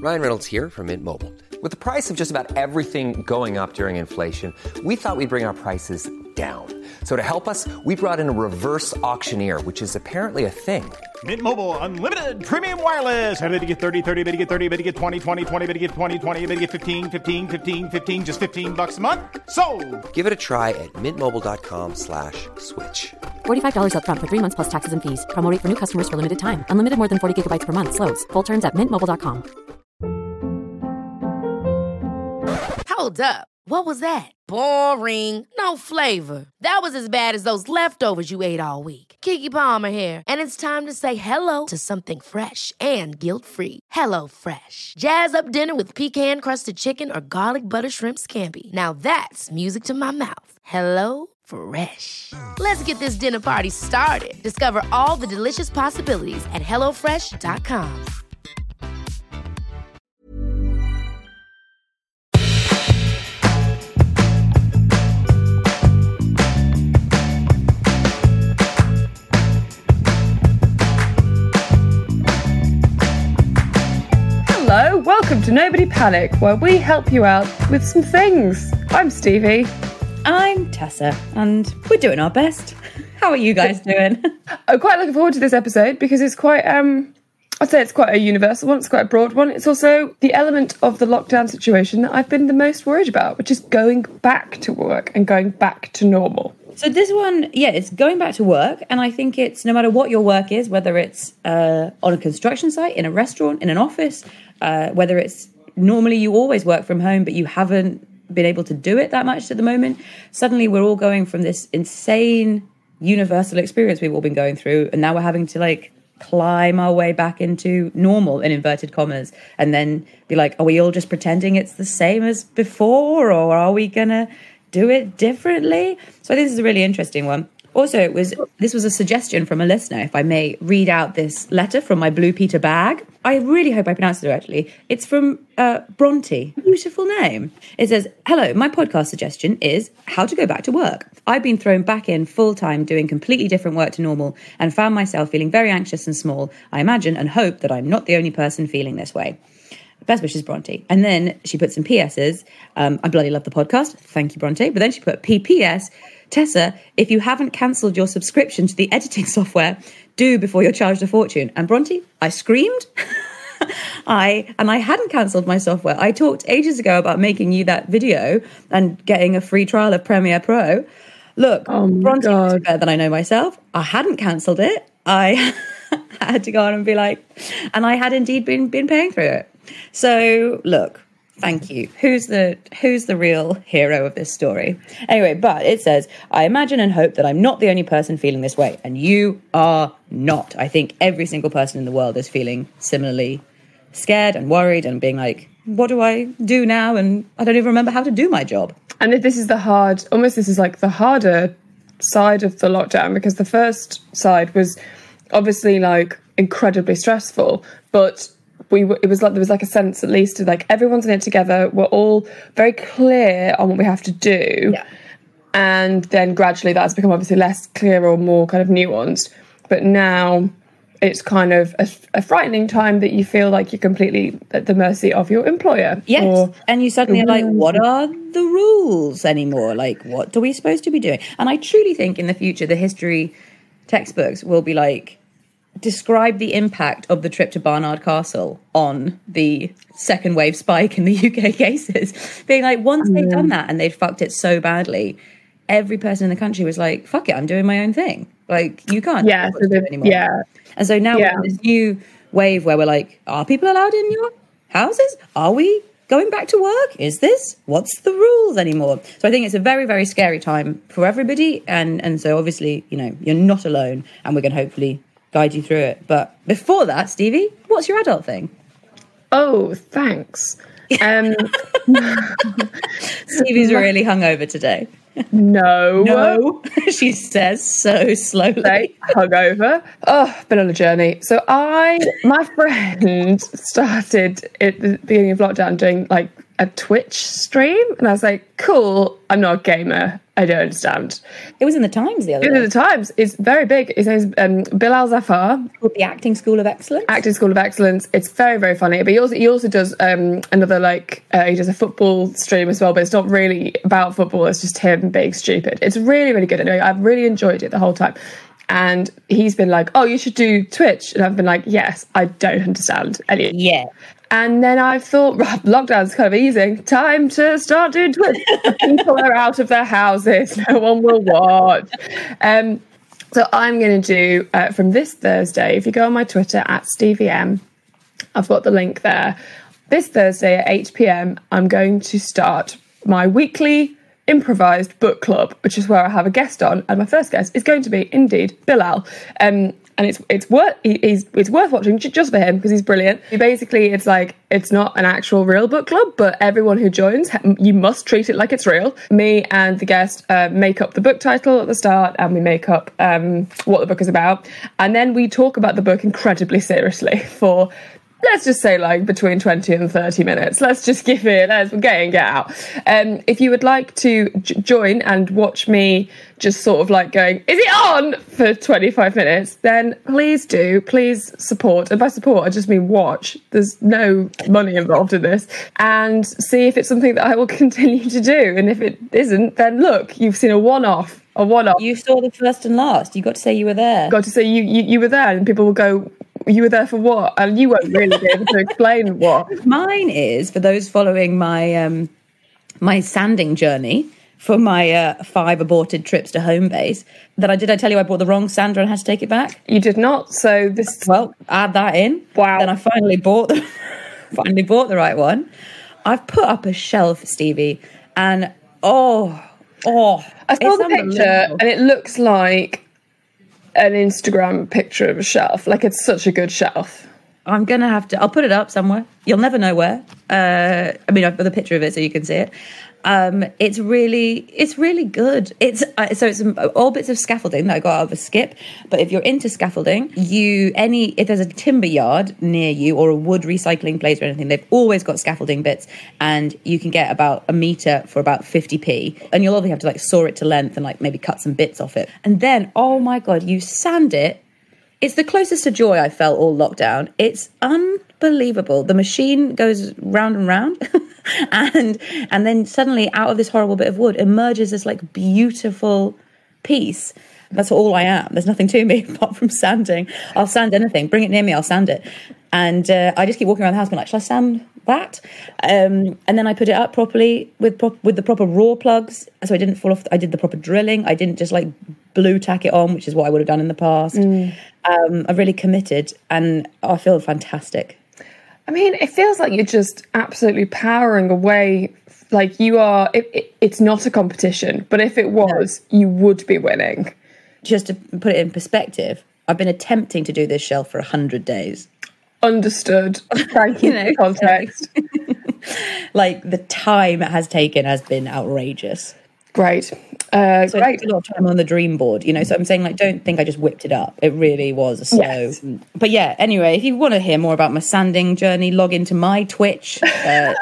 Ryan Reynolds here from Mint Mobile. With the price of just about everything going up during inflation, we thought we'd bring our prices down. So to help us, we brought in a reverse auctioneer, which is apparently a thing. Mint Mobile Unlimited Premium Wireless. How to get 30, 30, bit to get 30, bit to get 20, 20, 20, bit to get 20, 20, bit to get 15, 15, 15, 15, just $15 a month? Sold! Give it a try at mintmobile.com/switch. $45 up front for 3 months plus taxes and fees. Promo rate for new customers for limited time. Unlimited more than 40 gigabytes per month. Slows full terms at mintmobile.com. Hold up. What was that? Boring. No flavor. That was as bad as those leftovers you ate all week. Keke Palmer here, and it's time to say hello to something fresh and guilt-free. Hello Fresh. Jazz up dinner with pecan-crusted chicken or garlic butter shrimp scampi. Now that's music to my mouth. Hello Fresh. Let's get this dinner party started. Discover all the delicious possibilities at hellofresh.com. Hello, welcome to Nobody Panic, where we help you out with some things. I'm Stevie. I'm Tessa, and we're doing our best. How are you guys doing? I'm quite looking forward to this episode because it's quite, I'd say it's quite a universal one, it's quite a broad one. It's also the element of the lockdown situation that I've been the most worried about, which is going back to work and going back to normal. So this one, it's going back to work, and I think it's no matter what your work is, whether it's on a construction site, in a restaurant, in an office, whether it's normally you always work from home, but you haven't been able to do it that much at the moment. Suddenly we're all going from this insane universal experience we've all been going through, and now we're having to climb our way back into normal in inverted commas, and then be like, are we all just pretending it's the same as before, or are we gonna do it differently? So I think this is a really interesting one. Also, this was a suggestion from a listener, if I may read out this letter from my Blue Peter bag. I really hope I pronounced it correctly. It's from Bronte. Beautiful name. It says, hello, my podcast suggestion is how to go back to work. I've been thrown back in full-time doing completely different work to normal and found myself feeling very anxious and small. I imagine and hope that I'm not the only person feeling this way. Best wishes, Bronte. And then she put some PSs. I bloody love the podcast. Thank you, Bronte. But then she put PPS. Tessa, if you haven't cancelled your subscription to the editing software, do before you're charged a fortune. And Bronte, I screamed. I hadn't cancelled my software. I talked ages ago about making you that video and getting a free trial of Premiere Pro. Look, Bronte knows better than I know myself. I hadn't cancelled it. I had to go on and be like, and I had indeed been paying for it. So look, thank you. Who's the real hero of this story? Anyway, but it says, I imagine and hope that I'm not the only person feeling this way. And you are not. I think every single person in the world is feeling similarly scared and worried and being like, what do I do now? And I don't even remember how to do my job. And this is the harder side of the lockdown, because the first side was obviously incredibly stressful, but there was a sense, at least, of everyone's in it together. We're all very clear on what we have to do. Yeah. And then gradually that has become obviously less clear or more kind of nuanced. But now it's kind of a frightening time that you feel like you're completely at the mercy of your employer. Yes. And you suddenly are like, what are the rules anymore? What are we supposed to be doing? And I truly think in the future, the history textbooks will be describe the impact of the trip to Barnard Castle on the second wave spike in the UK cases. Being once they'd done that and they'd fucked it so badly, every person in the country was like, fuck it, I'm doing my own thing. You can't do it anymore. Yeah. And so now we're in this new wave where we're like, are people allowed in your houses? Are we going back to work? What's the rules anymore? So I think it's a very, very scary time for everybody. And so obviously, you're not alone, and we're going to hopefully guide you through it. But before that, Stevie, what's your adult thing? Oh, thanks. Stevie's really hungover today. No. She says so slowly. Hungover. Oh, been on a journey. So my friend started at the beginning of lockdown doing a Twitch stream. And I was like, cool, I'm not a gamer. I don't understand. It was in the Times the other It day. was in the Times. It's very big. His name's Bilal Zafar. Called the Acting School of Excellence. Acting School of Excellence. It's very, very funny. But he also does another, like, he does a football stream as well, but it's not really about football. It's just him being stupid. It's really, really good. Anyway, I've really enjoyed it the whole time. And he's been like, oh, you should do Twitch. And I've been like, yes, I don't understand any. Yeah. And then I thought, lockdown's kind of easing. Time to start doing Twitch. People are out of their houses. No one will watch. So I'm going to do, from this Thursday, if you go on my Twitter, @StevieM, I've got the link there. This Thursday at 8 p.m, I'm going to start my weekly improvised book club, which is where I have a guest on. And my first guest is going to be, indeed, Bilal. And it's worth watching just for him because he's brilliant. Basically, it's like, it's not an actual real book club, but everyone who joins, you must treat it like it's real. Me and the guest make up the book title at the start, and we make up what the book is about. And then we talk about the book incredibly seriously for, let's just say, like, between 20 and 30 minutes. Let's just give it, let's get out. If you would like to join and watch me just sort of like going, is it on, for 25 minutes, then please do. Please support. And by support, I just mean watch. There's no money involved in this. And see if it's something that I will continue to do. And if it isn't, then look, you've seen a one-off. You saw the first and last. You got to say you were there. Got to say you were there, and people will go, you were there for what? And you won't really be able to explain what. Mine is, for those following my my sanding journey for my 5 aborted trips to home base, that I tell you I bought the wrong sander and had to take it back? You did not. So this. Well, add that in. Wow. Then I finally bought the right one. I've put up a shelf, Stevie, and I saw the picture, and it looks like an Instagram picture of a shelf. Like, it's such a good shelf. I'm going to have to... I'll put it up somewhere. You'll never know where. I've put a picture of it so you can see it. It's really good. It's all bits of scaffolding that I got out of a skip. But if you're into scaffolding, if there's a timber yard near you or a wood recycling place or anything, they've always got scaffolding bits, and you can get about a metre for about 50p. And you'll obviously have to like saw it to length and like maybe cut some bits off it. And then, oh my God, you sand it. It's the closest to joy I felt all lockdown. It's unbelievable. The machine goes round and round, and then suddenly out of this horrible bit of wood emerges this like beautiful piece. That's all I am. There's nothing to me apart from sanding. I'll sand anything. Bring it near me, I'll sand it. And I just keep walking around the house being like, shall I sand that? And then I put it up properly with the proper raw plugs, so I didn't fall off. I did the proper drilling. I didn't just like blue tack it on, which is what I would have done in the past. I've really committed, and I feel fantastic. I mean, it feels like you're just absolutely powering away. Like, you are. It's not a competition, but if it was, you would be winning. Just to put it in perspective, I've been attempting to do this shelf for 100 days. Understood. Thank you for the context. Like, the time it has taken has been outrageous. Great. So I spent a lot of time on the dream board, so I'm saying, like, don't think I just whipped it up. It really was a slow. Yes. But yeah, anyway, if you want to hear more about my sanding journey, log into my Twitch. But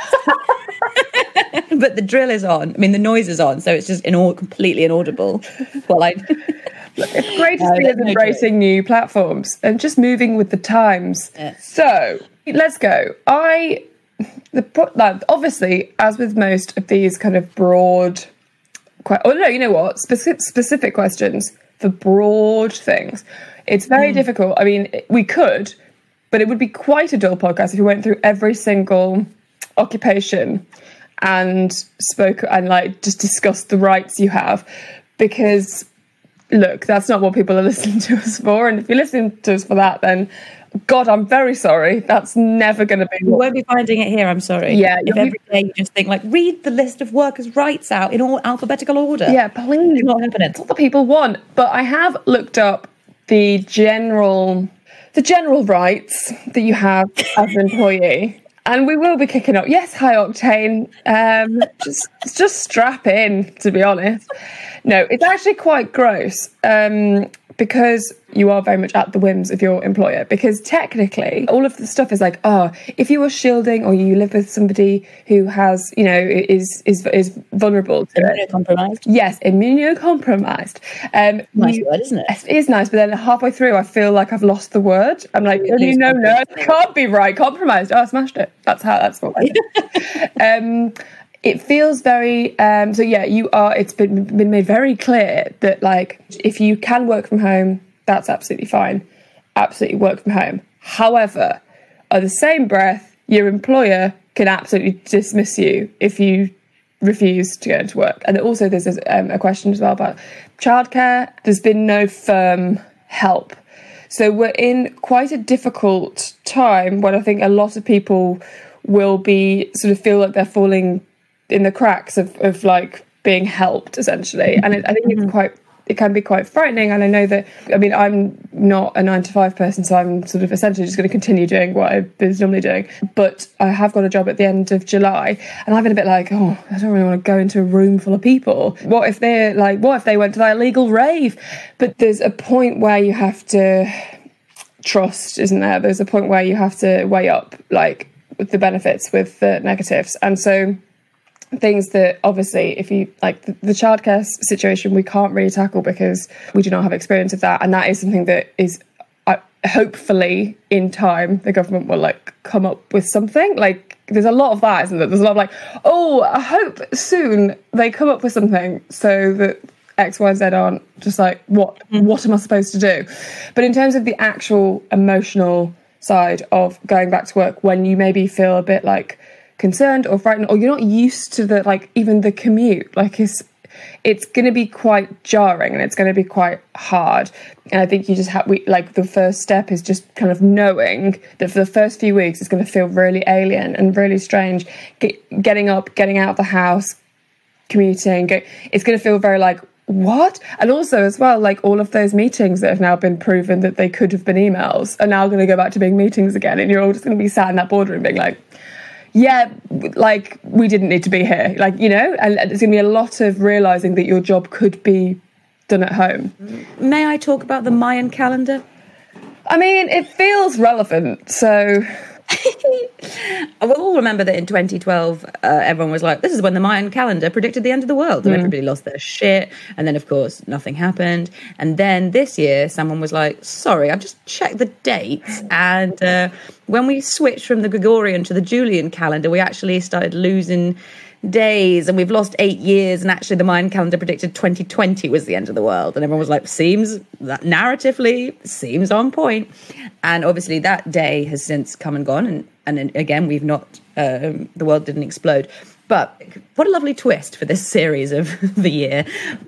the drill is on. I mean, the noise is on, so it's just completely inaudible. It's great to see us embracing new platforms and just moving with the times. Yeah. So let's go. Obviously, as with most of these kind of broad, you know what? Specific questions for broad things. It's very difficult. I mean, we could, but it would be quite a dull podcast if we went through every single occupation and spoke and like just discussed the rights you have, because look, that's not what people are listening to us for. And if you're listening to us for that, then God, I'm very sorry. That's never going to be. You won't be finding it here. I'm sorry. Yeah. If every day you just think like, read the list of workers' rights out in all alphabetical order. Yeah, please. It's not happening. It's what the people want. But I have looked up the general rights that you have as an employee. And we will be kicking up. Yes, high octane. Just strap in, to be honest. No, it's actually quite gross. because you are very much at the whims of your employer. Because technically, all of the stuff is like, oh, if you are shielding or you live with somebody who has, you know, is vulnerable to Immunocompromised. Yes, immunocompromised. Nice word, isn't it? It is nice, but then halfway through, I feel like I've lost the word. I'm like, no, it can't be right. Compromised. Oh, I smashed it. That's what I did. It feels very, so yeah, it's been made very clear that, like, if you can work from home, that's absolutely fine. Absolutely work from home. However, at the same breath, your employer can absolutely dismiss you if you refuse to go into work. And also there's a question as well about childcare. There's been no firm help. So we're in quite a difficult time when I think a lot of people will be sort of feel like they're falling in the cracks of like being helped, essentially. And I think it can be quite frightening. And I know that, I mean, I'm not a 9-to-5 person, so I'm sort of essentially just going to continue doing what I've been normally doing. But I have got a job at the end of July, and I've been a bit like, oh, I don't really want to go into a room full of people. What if they went to that illegal rave? But there's a point where you have to trust, isn't there? There's a point where you have to weigh up, like, the benefits with the negatives. And so things that obviously, if you like the childcare situation, we can't really tackle because we do not have experience of that, and that is something that is hopefully in time the government will like come up with something. Like, there's a lot of that, isn't there? There's a lot of like, oh, I hope soon they come up with something so that X, Y, Z aren't just like, what am I supposed to do? But in terms of the actual emotional side of going back to work, when you maybe feel a bit like concerned or frightened, or you're not used to the, like, even the commute, like it's going to be quite jarring and it's going to be quite hard. And I think you just the first step is just kind of knowing that for the first few weeks it's going to feel really alien and really strange. Getting up, getting out of the house, commuting, it's going to feel very like, what? And also as well, like, all of those meetings that have now been proven that they could have been emails are now going to go back to being meetings again, and you're all just going to be sat in that boardroom being like, yeah, like, we didn't need to be here, like, you know. And there's going to be a lot of realising that your job could be done at home. May I talk about the Mayan calendar? I mean, it feels relevant, so... We'll all remember that in 2012, everyone was like, this is when the Mayan calendar predicted the end of the world, and everybody lost their shit. And then, of course, nothing happened. And then this year, someone was like, sorry, I've just checked the dates, and when we switched from the Gregorian to the Julian calendar, we actually started losing days, and we've lost 8 years, and actually the Mayan calendar predicted 2020 was the end of the world. And everyone was like, that narratively seems on point. And obviously that day has since come and gone, and again, we've not the world didn't explode. But what a lovely twist for this series of the year.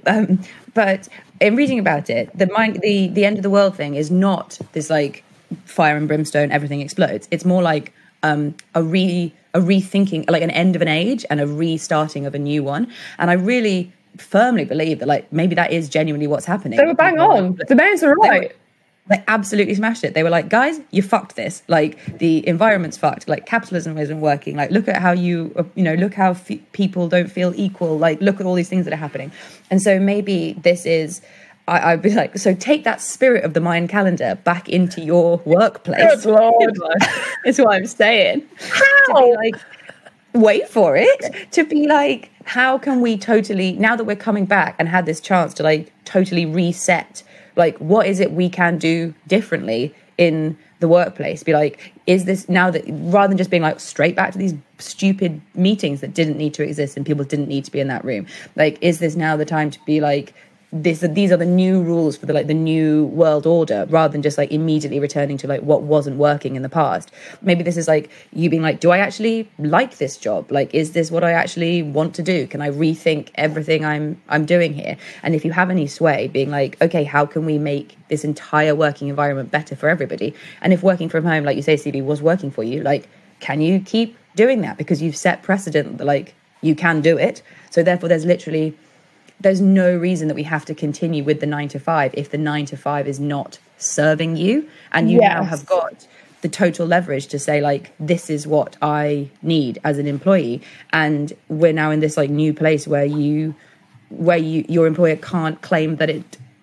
But in reading about it, the end of the world thing is not this like fire and brimstone, everything explodes. It's more like a rethinking, like an end of an age and a restarting of a new one. And I really firmly believe that, like, maybe that is genuinely what's happening. They were bang on. The Mayans were right. They absolutely smashed it. They were like, guys, you fucked this. Like, the environment's fucked. Like, capitalism isn't working. Like, look at how look how people don't feel equal. Like, look at all these things that are happening. And so maybe this is... I'd be like, so take that spirit of the Mayan calendar back into your workplace. Good Lord. It's what I'm saying. How? To be like, wait for it. To be like, how can we totally, now that we're coming back and had this chance to like totally reset, like, what is it we can do differently in the workplace? Be like, is this now that, rather than just being like straight back to these stupid meetings that didn't need to exist and people didn't need to be in that room, like, is this now the time to be like, these are the new rules for the new world order, rather than just like immediately returning to like what wasn't working in the past? Maybe this is like you being like, do I actually like this job? Like, is this what I actually want to do? Can I rethink everything I'm doing here? And if you have any sway, being like, okay, how can we make this entire working environment better for everybody? And if working from home, like you say, CB, was working for you, like, can you keep doing that? Because you've set precedent that like you can do it. So therefore there's no reason that we have to continue with the 9-to-5 if the 9-to-5 is not serving you. And you now have got the total leverage to say, like, this is what I need as an employee. And we're now in this like new place where your employer can't claim that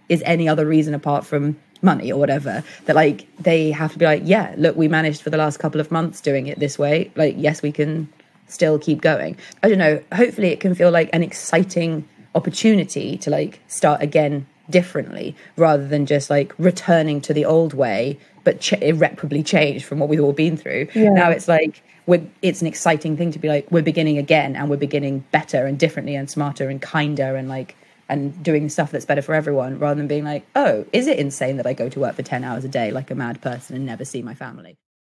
is any other reason apart from money or whatever, that like they have to be like, yeah, look, we managed for the last couple of months doing it this way. Like, yes, we can still keep going. I don't know. Hopefully it can feel like an exciting opportunity to like start again differently, rather than just like returning to the old way, but irreparably changed from what we've all been through. Yeah. Now it's like, it's an exciting thing to be like, we're beginning again, and we're beginning better and differently and smarter and kinder and like, and doing stuff that's better for everyone, rather than being like, oh, is it insane that I go to work for 10 hours a day like a mad person and never see my family?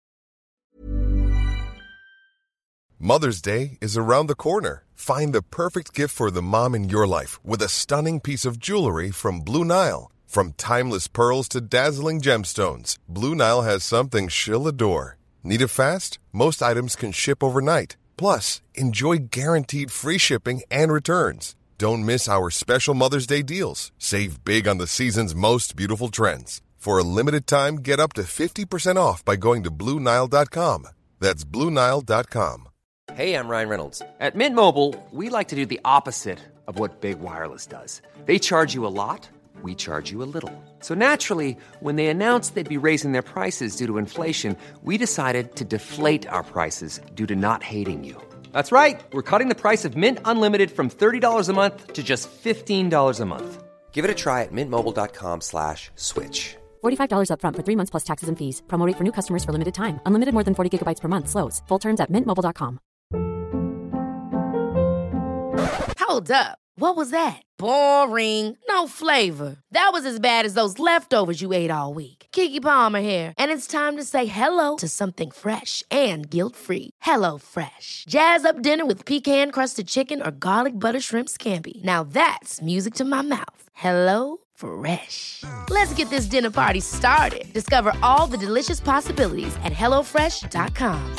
Mother's Day is around the corner. Find the perfect gift for the mom in your life with a stunning piece of jewelry from Blue Nile. From timeless pearls to dazzling gemstones, Blue Nile has something she'll adore. Need it fast? Most items can ship overnight. Plus, enjoy guaranteed free shipping and returns. Don't miss our special Mother's Day deals. Save big on the season's most beautiful trends. For a limited time, get up to 50% off by going to BlueNile.com. That's BlueNile.com. Hey, I'm Ryan Reynolds. At Mint Mobile, we like to do the opposite of what Big Wireless does. They charge you a lot, we charge you a little. So naturally, when they announced they'd be raising their prices due to inflation, we decided to deflate our prices due to not hating you. That's right. We're cutting the price of Mint Unlimited from $30 a month to just $15 a month. Give it a try at mintmobile.com/switch. $45 up front for 3 months plus taxes and fees. Promo rate for new customers for limited time. Unlimited more than 40 gigabytes per month. Slows full terms at mintmobile.com. Hold up. What was that? Boring. No flavor. That was as bad as those leftovers you ate all week. Keke Palmer here, and it's time to say hello to something fresh and guilt-free. Hello Fresh. Jazz up dinner with pecan-crusted chicken or garlic butter shrimp scampi. Now that's music to my mouth. Hello Fresh. Let's get this dinner party started. Discover all the delicious possibilities at hellofresh.com.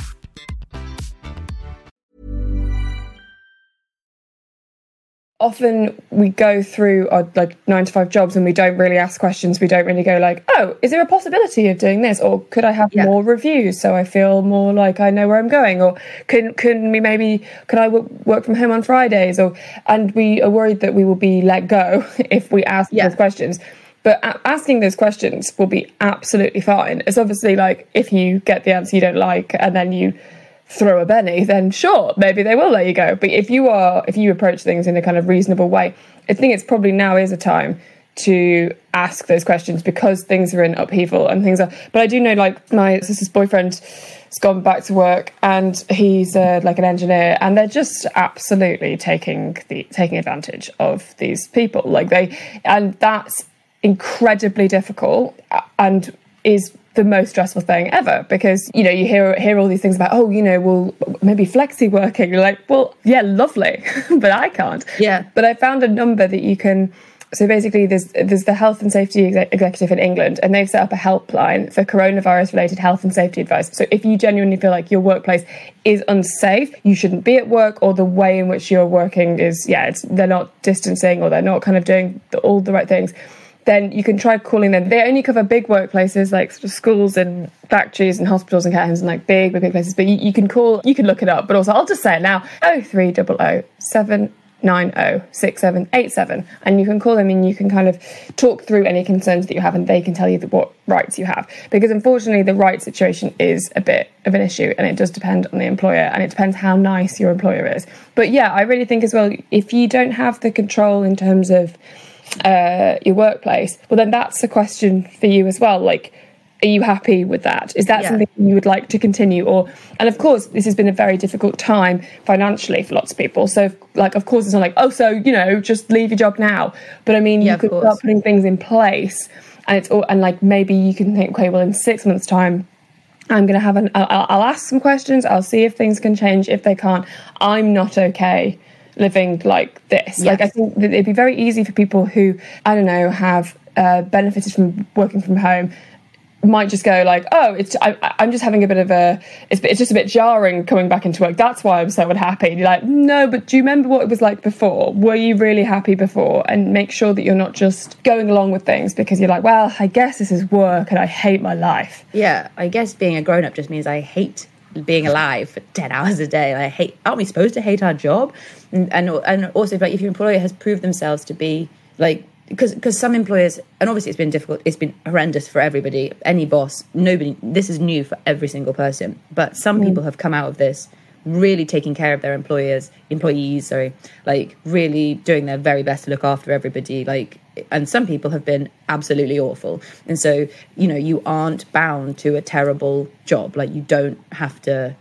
Often we go through our like 9-to-5 jobs and we don't really ask questions. We don't really go like, oh, is there a possibility of doing this? Or could I have more reviews so I feel more like I know where I'm going? Or can I work from home on Fridays? And we are worried that we will be let go if we ask those questions. But asking those questions will be absolutely fine. It's obviously like, if you get the answer you don't like and then you throw a Benny, then sure, maybe they will let you go. But if you approach things in a kind of reasonable way, I think it's probably now is a time to ask those questions, because things are in upheaval and things are. But I do know, like, my sister's boyfriend has gone back to work and he's like an engineer, and they're just absolutely taking advantage of these people. And that's incredibly difficult and is the most stressful thing ever, because you hear all these things about, well, maybe flexi working. You're like, well, yeah, lovely, but I can't. Yeah. But I found a number that you can. So basically, there's the Health and Safety Executive in England, and they've set up a helpline for coronavirus-related health and safety advice. So if you genuinely feel like your workplace is unsafe, you shouldn't be at work, or the way in which you're working is, they're not distancing, or they're not kind of doing all the right things, then you can try calling them. They only cover big workplaces like sort of schools and factories and hospitals and care homes and like big places. But you can look it up. But also, I'll just say it now: 0300 790 6787, and you can call them and you can kind of talk through any concerns that you have, and they can tell you what rights you have. Because unfortunately, the rights situation is a bit of an issue, and it does depend on the employer, and it depends how nice your employer is. But yeah, I really think as well, if you don't have the control in terms of your workplace, well, then that's a question for you as well. Like, are you happy with that? Is that something you would like to continue? And of course, this has been a very difficult time financially for lots of people. So, like, of course, it's not like, just leave your job now. But I mean, you could start putting things in place, and like maybe you can think, okay, well, in 6 months' time, I'm going to I'll ask some questions. I'll see if things can change. If they can't, I'm not okay living like this. Yes. Like, I think that it'd be very easy for people who, I don't know, have benefited from working from home, might just go like, oh, I'm just having a bit of it's just a bit jarring coming back into work. That's why I'm so unhappy. And you're like, no, but do you remember what it was like before? Were you really happy before? And make sure that you're not just going along with things because you're like, well, I guess this is work and I hate my life. Yeah, I guess being a grown-up just means I hate being alive for 10 hours a day. Aren't we supposed to hate our job? And also, like, if your employer has proved themselves to be like because some employers, and obviously it's been difficult, it's been horrendous for everybody, any boss, nobody, this is new for every single person, but some people have come out of this really taking care of their employees, like really doing their very best to look after everybody, like, and some people have been absolutely awful. And so, you know, you aren't bound to a terrible job. Like, you don't have to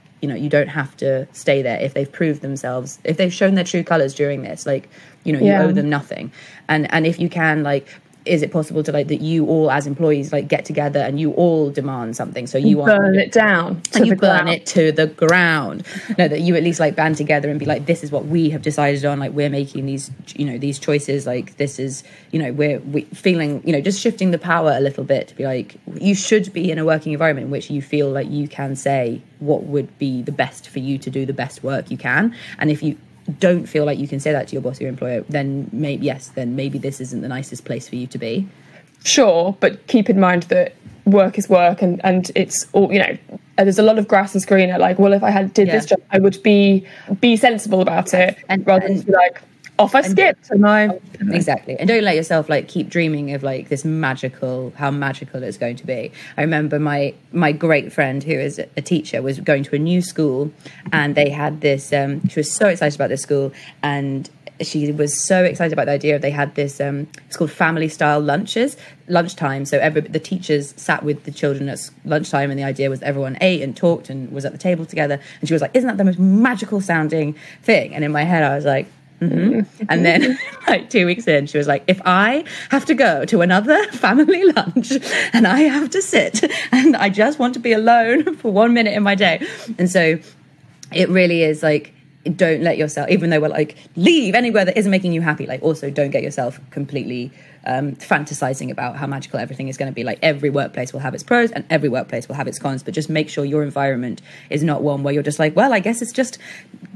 stay there if they've proved themselves, if they've shown their true colours during this, like, you know, you owe them nothing. And if you can, like, is it possible to, like, that you all as employees, like, get together and you all demand something? So you burn it down and you burn it to the ground. No, that you at least, like, band together and be like, this is what we have decided on. Like, we're making these, you know, these choices. Like, this is, you know, we're feeling, you know, just shifting the power a little bit to be like, you should be in a working environment in which you feel like you can say what would be the best for you to do the best work you can. And if you don't feel like you can say that to your boss or your employer, then maybe this isn't the nicest place for you to be. Sure, but keep in mind that work is work, and it's all, you know, there's a lot of grass is greener. Like, well, if I did this job, I would be sensible about it, rather than be like, off I skipped. Exactly. And don't let yourself, like, keep dreaming of, like, this how magical it's going to be. I remember my great friend, who is a teacher, was going to a new school, and they had this, she was so excited about this school, and she was so excited about the idea of, they had this, it's called family style lunchtime. So the teachers sat with the children at lunchtime, and the idea was everyone ate and talked and was at the table together. And she was like, isn't that the most magical sounding thing? And in my head, I was like, mm-hmm. And then, like, 2 weeks in, she was like, if I have to go to another family lunch and I have to sit and I just want to be alone for 1 minute in my day. And so it really is like, don't let yourself, even though we're like, leave anywhere that isn't making you happy, like, also don't get yourself completely fantasizing about how magical everything is going to be. Like, every workplace will have its pros and every workplace will have its cons, but just make sure your environment is not one where you're just like, well, I guess it's just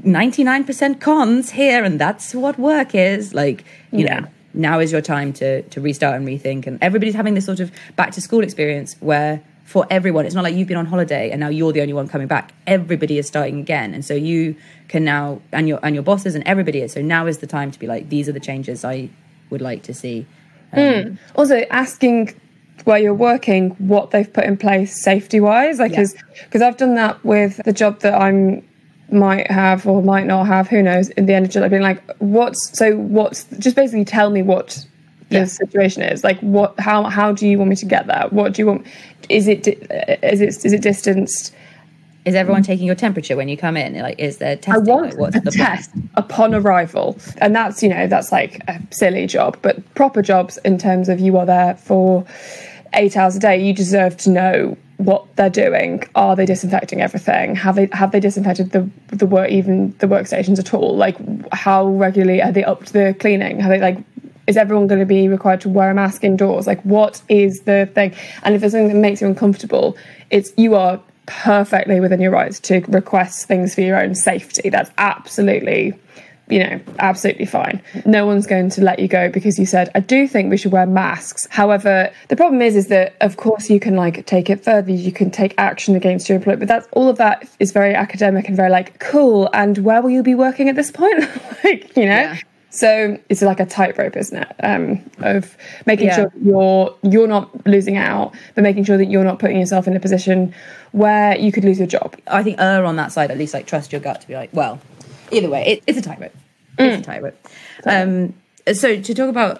99% cons here and that's what work is. Like, you know, now is your time to restart and rethink. And everybody's having this sort of back to school experience where, for everyone, it's not like you've been on holiday and now you're the only one coming back. Everybody is starting again, and so you can now, and your bosses and everybody is. So now is the time to be like, these are the changes I would like to see. Also, asking where you're working what they've put in place safety wise, like, because I've done that with the job that I might have or might not have. Who knows? In the end of July, being like, what's just basically tell me what the situation is, like, how do you want me to get there? What do you want? Is it distanced? Is everyone taking your temperature when you come in? Like, is there testing? I want what's a the test upon arrival, and that's, you know, that's like a silly job, but proper jobs in terms of you are there for 8 hours a day. You deserve to know what they're doing. Are they disinfecting everything? Have they disinfected the work, even the workstations at all? Like, how regularly are they up to the cleaning? Have they, like, is everyone going to be required to wear a mask indoors? Like, what is the thing? And if there's something that makes you uncomfortable, you are perfectly within your rights to request things for your own safety. That's absolutely, you know, absolutely fine. No one's going to let you go because you said, I do think we should wear masks. However, the problem is that, of course, you can, like, take it further. You can take action against your employer, but that's all of that is very academic and very, like, cool. And where will you be working at this point? Like, you know. Yeah. So it's like a tightrope, isn't it? Of making sure that you're not losing out, but making sure that you're not putting yourself in a position where you could lose your job. I think on that side, at least, like, trust your gut to be like, well, either way, it's a tightrope. It's a tightrope. So to talk about,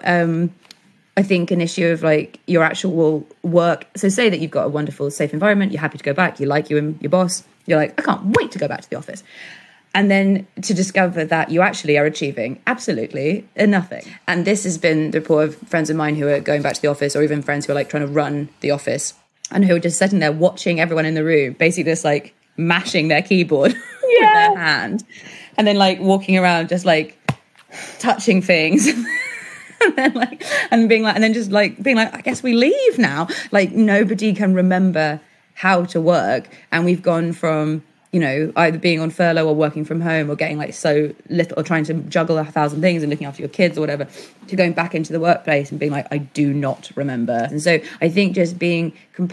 I think, an issue of, like, your actual work. So say that you've got a wonderful, safe environment. You're happy to go back. You like you and your boss. You're like, I can't wait to go back to the office. And then to discover that you actually are achieving absolutely nothing. And this has been the report of friends of mine who are going back to the office, or even friends who are, like, trying to run the office, and who are just sitting there watching everyone in the room, basically just, like, mashing their keyboard with their hand, and then, like, walking around just, like, touching things. And then, like, and then just, like, being like, I guess we leave now. Like, nobody can remember how to work. And we've gone from, you know, either being on furlough or working from home or getting, like, so little, or trying to juggle 1,000 things and looking after your kids or whatever, to going back into the workplace and being like, I do not remember. And so I think just being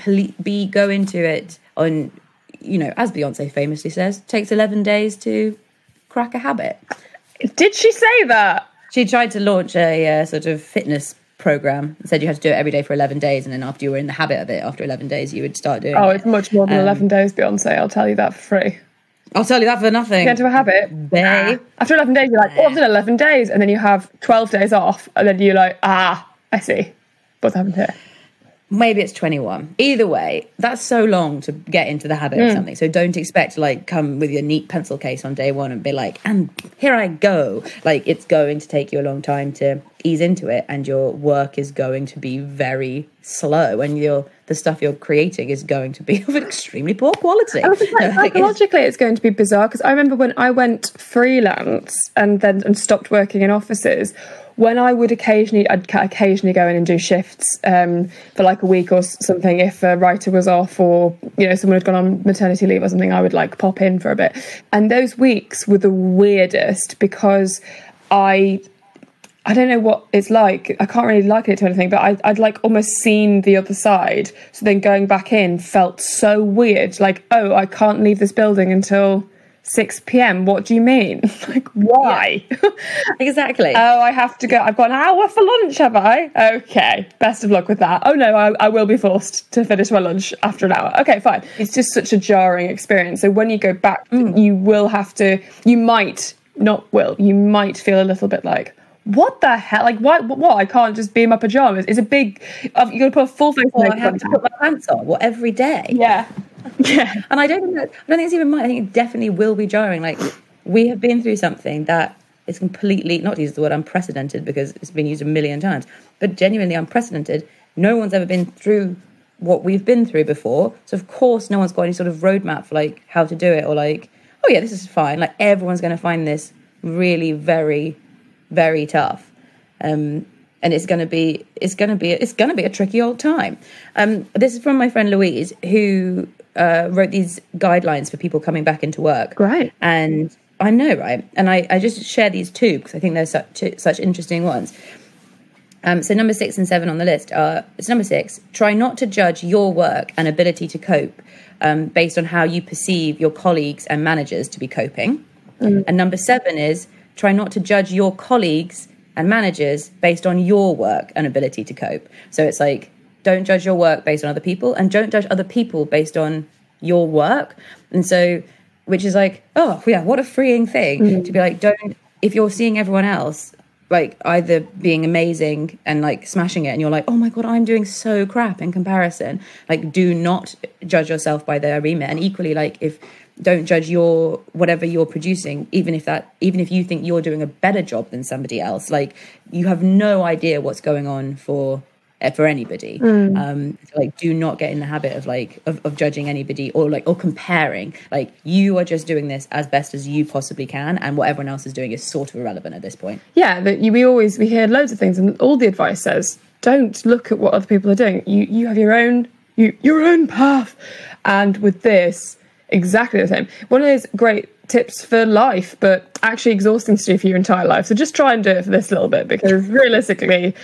go into it on, you know, as Beyonce famously says, takes 11 days to crack a habit. Did she say that? She tried to launch a sort of fitness program. It said you had to do it every day for 11 days, and then after you were in the habit of it, after 11 days, you would start doing it. It's much more than 11 days, Beyonce. I'll tell you that for free. I'll tell you that for nothing. Get into a habit. Babe. After 11 days, you're like, I've done 11 days. And then you have 12 days off. And then you're like, I see. What's happened here? Maybe it's 21. Either way, that's so long to get into the habit of something. So don't expect to like come with your neat pencil case on day one and be like, and here I go. Like, it's going to take you a long time to ease into it, and your work is going to be very slow, and the stuff you're creating is going to be of extremely poor quality. Psychologically, it's going to be bizarre, because I remember when I went freelance and stopped working in offices, when I'd occasionally go in and do shifts for like a week or something, if a writer was off or, you know, someone had gone on maternity leave or something, I would like pop in for a bit. And those weeks were the weirdest, because I don't know what it's like. I can't really liken it to anything, but I'd like almost seen the other side. So then going back in felt so weird. Like, oh, I can't leave this building until 6 p.m. What do you mean? Like, why? Yeah. Exactly. Oh, I have to go. I've got an hour for lunch, have I? Okay. Best of luck with that. Oh, no, I will be forced to finish my lunch after an hour. Okay, fine. It's just such a jarring experience. So when you go back, you might feel a little bit like, what the hell? Like, what? I can't just be in my pajamas. It's a big... You've got to put a full face on. I have to put my pants on, every day. Yeah. Yeah. And I don't think it's even mine. I think it definitely will be jarring. Like, we have been through something that is completely, not to use the word unprecedented because it's been used a million times, but genuinely unprecedented. No one's ever been through what we've been through before. So of course no one's got any sort of roadmap for like how to do it, or like, oh yeah, this is fine. Like, everyone's going to find this really very, very tough. And it's going to be a tricky old time. This is from my friend Louise, who wrote these guidelines for people coming back into work. Right. And I know, right? And I just share these two because I think they're such interesting ones. So number 6 and 7 on the list are, it's number 6, try not to judge your work and ability to cope based on how you perceive your colleagues and managers to be coping. And number 7 is, try not to judge your colleagues and managers based on your work and ability to cope. So it's like, don't judge your work based on other people, and don't judge other people based on your work. And so, which is like, oh yeah, what a freeing thing to be like, if you're seeing everyone else like either being amazing and like smashing it, and you're like, oh my God, I'm doing so crap in comparison, like, do not judge yourself by their remit. And equally, like, don't judge whatever you're producing, even if you think you're doing a better job than somebody else. Like, you have no idea what's going on for anybody. Like, do not get in the habit of judging anybody or comparing. Like, you are just doing this as best as you possibly can, and what everyone else is doing is sort of irrelevant at this point. Yeah, we hear loads of things, and all the advice says, don't look at what other people are doing. You have your own path. And with this, exactly the same. One of those great tips for life, but actually exhausting to do for your entire life. So just try and do it for this little bit, because realistically,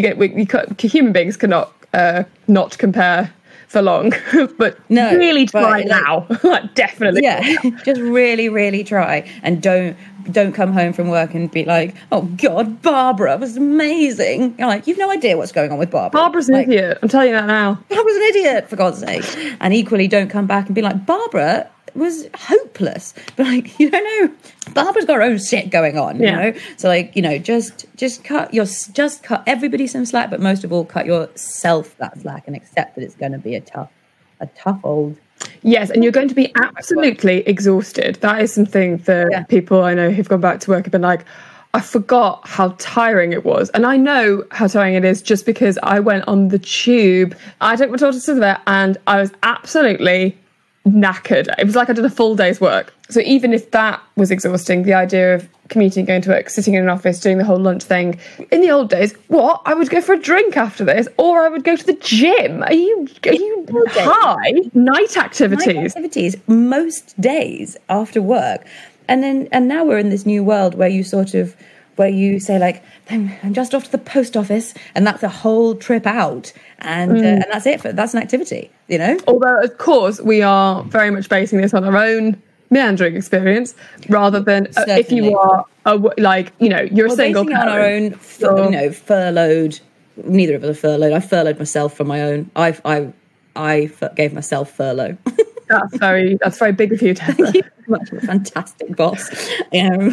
human beings cannot not compare for long. But no, really try now. Definitely. Yeah, just really, really try, and don't come home from work and be like, oh God, Barbara was amazing. You're like, you've no idea what's going on with Barbara. Barbara's an idiot. I'm telling you that now. Barbara's an idiot, for God's sake. And equally, don't come back and be like, Barbara was hopeless. But like, you don't know, Barbara's got her own shit going on, you know? So like, just cut everybody some slack, but most of all, cut yourself that slack, and accept that it's going to be a tough old... Yes, and you're going to be absolutely exhausted. That is something that people I know who've gone back to work have been like, I forgot how tiring it was. And I know how tiring it is just because I went on the tube. I took my daughter to there, and I was absolutely knackered. It was like I did a full day's work. So even if that was exhausting, the idea of commuting, going to work, sitting in an office, doing the whole lunch thing, in the old days, I would go for a drink after this, or I would go to the gym. Are you high? Night activities most days after work. And now we're in this new world where you say like, I'm just off to the post office, and that's a whole trip out, and that's it. That's an activity, you know. Although of course we are very much basing this on our own meandering experience, rather than if you are you're single parent, on our own furloughed neither of us are furloughed. I furloughed myself from my own. I gave myself furlough. That's very big of you, Tessa. Thank you very much. I'm a fantastic boss. And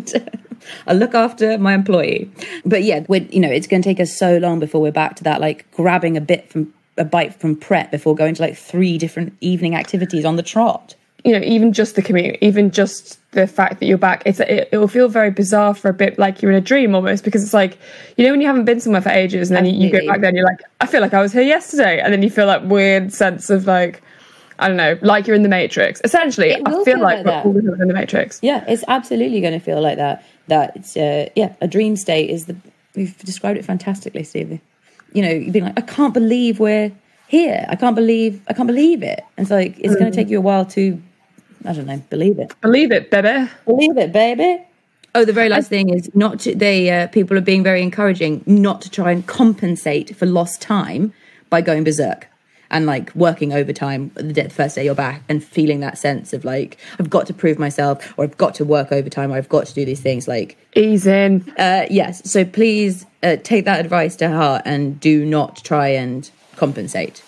I look after my employee. But yeah, it's going to take us so long before we're back to that, like grabbing a bite from prep before going to like 3 different evening activities on the trot. Even just the commute, even just the fact that you're back, it will feel very bizarre for a bit, like you're in a dream almost, because it's like, when you haven't been somewhere for ages and then you go back there and you're like, I feel like I was here yesterday, and then you feel that weird sense of like, I don't know, like you're in the Matrix. Essentially, I feel like we're all in the Matrix. Yeah, it's absolutely going to feel like that. That it's a dream state is you've described it fantastically, Stevie. You've been like, I can't believe we're here. I can't believe it. And it's like, it's going to take you a while to, I don't know, believe it. Believe it, baby. Believe it, baby. Oh, the very last thing is people are being very encouraging not to try and compensate for lost time by going berserk and like working overtime the first day you're back and feeling that sense of like, I've got to prove myself, or I've got to work overtime, or I've got to do these things. Like, ease in. Yes. So please take that advice to heart and do not try and compensate.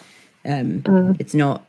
It's not,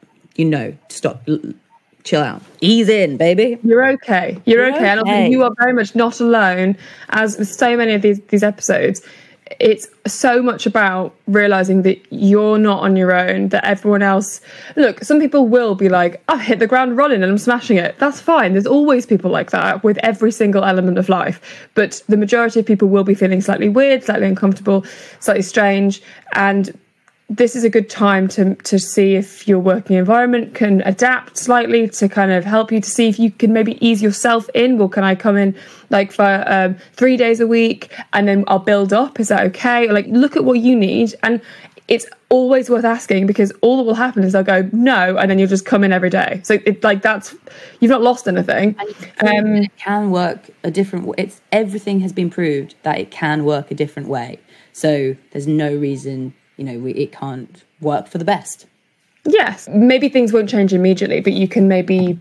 stop. Chill out. Ease in, baby. You're okay. You're okay. And also, you are very much not alone. As with so many of these episodes, it's so much about realising that you're not on your own, that everyone else... Look, some people will be like, I've hit the ground running and I'm smashing it. That's fine. There's always people like that with every single element of life. But the majority of people will be feeling slightly weird, slightly uncomfortable, slightly strange. And this is a good time to see if your working environment can adapt slightly to kind of help you, to see if you can maybe ease yourself in. Well, can I come in like for 3 days a week and then I'll build up? Is that okay? Like, look at what you need. And it's always worth asking, because all that will happen is they'll go, no, and then you'll just come in every day. So you've not lost anything. And it can work a different way. Everything has been proved that it can work a different way. So there's no reason... it can't work for the best. Yes, maybe things won't change immediately, but you can maybe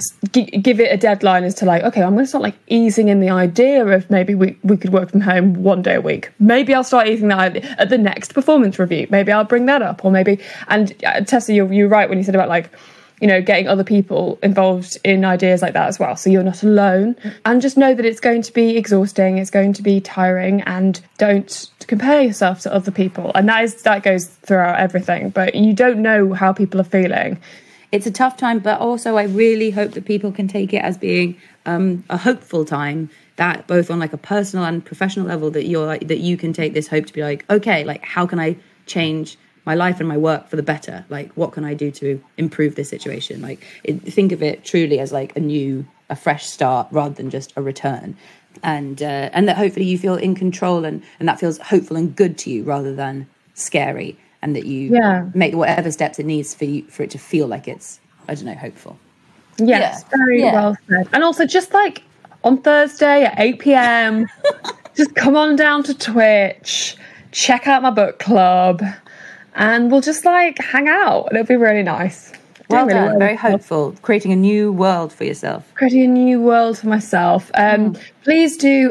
give it a deadline as to like, okay, I'm going to start like easing in the idea of maybe we could work from home 1 day a week. Maybe I'll start easing that at the next performance review. Maybe I'll bring that up, or maybe. And Tessa, you're right when you said about like, getting other people involved in ideas like that as well. So you're not alone. And just know that it's going to be exhausting. It's going to be tiring, and don't compare yourself to other people. And that goes throughout everything. But you don't know how people are feeling. It's a tough time, but also I really hope that people can take it as being a hopeful time, that both on like a personal and professional level, that you can take this hope to be like, okay, like how can I change my life and my work for the better? Like, what can I do to improve this situation? Like, think of it truly as like a fresh start rather than just a return. And that hopefully you feel in control and that feels hopeful and good to you rather than scary, and that you make whatever steps it needs for it to feel like it's, I don't know, hopeful. Yes, very well said. And also just like on Thursday at 8 p.m, just come on down to Twitch, check out my book club, and we'll just like hang out. It'll be really nice. Well done. Very hopeful. Creating a new world for yourself. Creating a new world for myself. Please do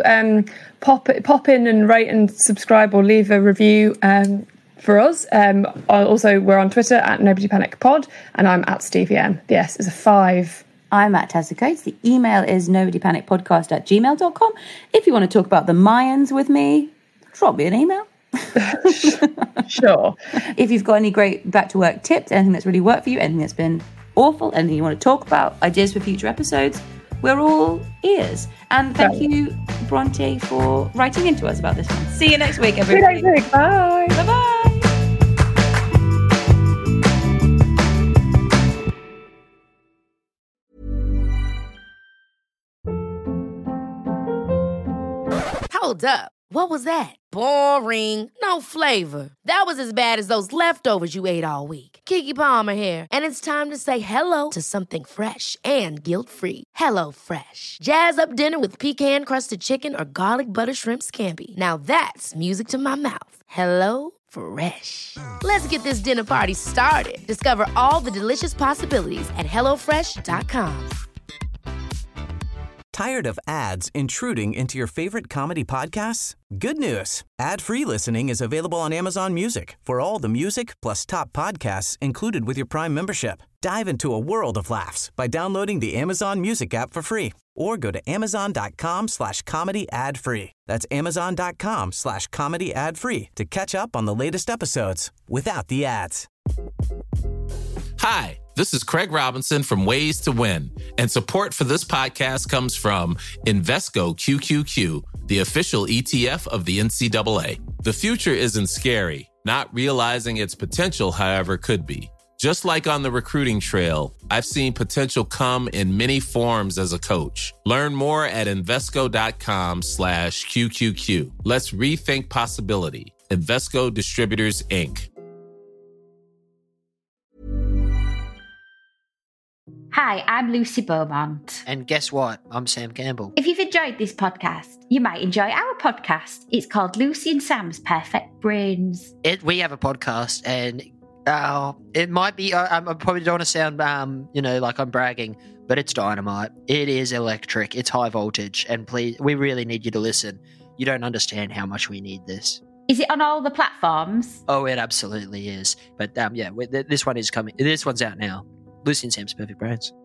pop in and rate and subscribe, or leave a review for us. Also, we're on Twitter at Nobody Panic Pod, and I'm at Stevie M. The S is a 5. I'm at Tessa Coates. The email is nobodypanicpodcast@gmail.com. If you want to talk about the Mayans with me, drop me an email. Sure. If you've got any great back to work tips, anything that's really worked for you, anything that's been awful, anything you want to talk about, ideas for future episodes, we're all ears. And thank you, Bronte, for writing into us about this one. See you next week, everybody. See you next week. Bye. Bye-bye. Hold up. What was that? Boring. No flavor. That was as bad as those leftovers you ate all week. Keke Palmer here. And it's time to say hello to something fresh and guilt-free. Hello Fresh. Jazz up dinner with pecan-crusted chicken or garlic butter shrimp scampi. Now that's music to my mouth. Hello Fresh. Let's get this dinner party started. Discover all the delicious possibilities at HelloFresh.com. Tired of ads intruding into your favorite comedy podcasts? Good news. Ad-free listening is available on Amazon Music for all the music plus top podcasts included with your Prime membership. Dive into a world of laughs by downloading the Amazon Music app for free or go to amazon.com/comedy ad-free. That's amazon.com/comedy ad-free to catch up on the latest episodes without the ads. Hi, this is Craig Robinson from Ways to Win, and support for this podcast comes from Invesco QQQ, the official ETF of the NCAA. The future isn't scary. Not realizing its potential, however, could be. Just like on the recruiting trail, I've seen potential come in many forms as a coach. Learn more at Invesco.com/QQQ. Let's rethink possibility. Invesco Distributors, Inc. Hi, I'm Lucy Beaumont. And guess what? I'm Sam Campbell. If you've enjoyed this podcast, you might enjoy our podcast. It's called Lucy and Sam's Perfect Brains. We have a podcast, and it might be, I probably don't want to sound, like I'm bragging, but it's dynamite. It is electric. It's high voltage. And please, we really need you to listen. You don't understand how much we need this. Is it on all the platforms? Oh, it absolutely is. But this one is coming. This one's out now. Lucy and Sam's Perfect Brains.